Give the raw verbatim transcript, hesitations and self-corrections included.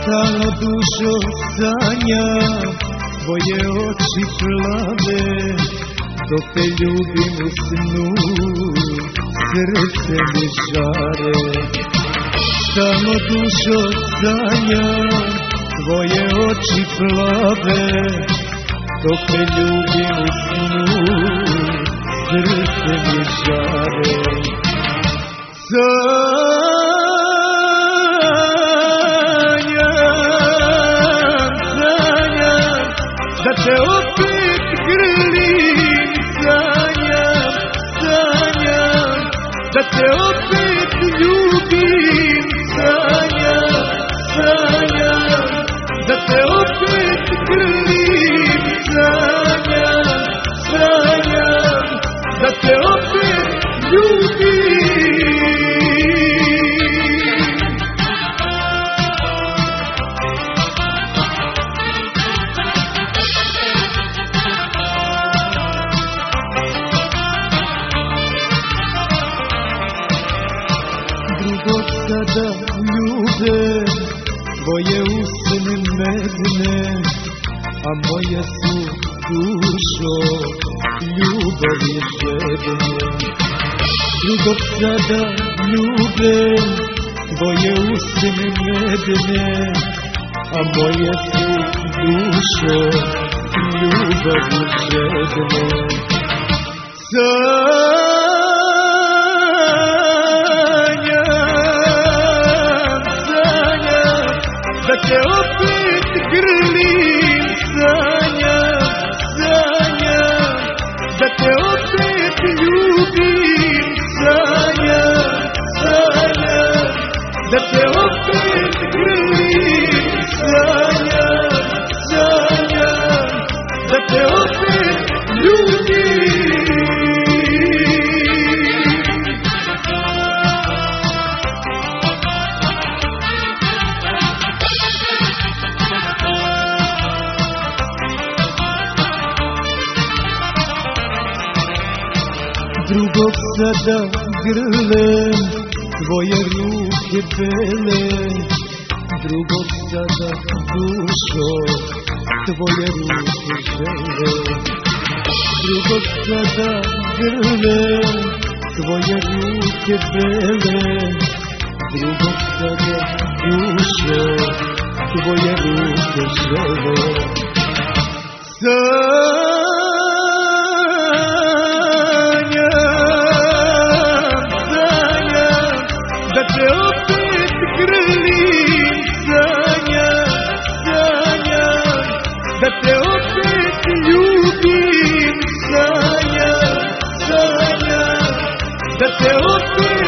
Stalno dušo sanjam, tvoje oči plave, dok te ljubim u snu, srce mi žare. Stalno dušo sanjam, tvoje oči plave, dok te ljubim u snu, srce mi žare. Sanjam, sanjam, da te opet grlim, sanjam, sanjam, da te opet ljubim, sanjam, sanjam, da te opet grlim, sanjam, sanjam, da te opet ljubim. Drugog sada ljube, tvoje usne medne, a moje su dušo ljubavi žedne. Drugog sada ljube, tvoje usne medne, a moje su dušo ljubavi žedne. Da te opet grlim, sanjam, sanjam, da te opet ljubim, sanjam, sanjam, da te opet grlim, sanjam, sanjam, da te opet ljubim. Drugog sada grlem, tvoje ruke bele, drugog sada dušo, tvoje ruke žele. Drugog sada grlem, tvoje ruke bele, drugog sada dušo, tvoje ruke žele. Da te opet grlim, sanjam, sanjam, da te opet ljubim, sanjam, sanjam, da te opet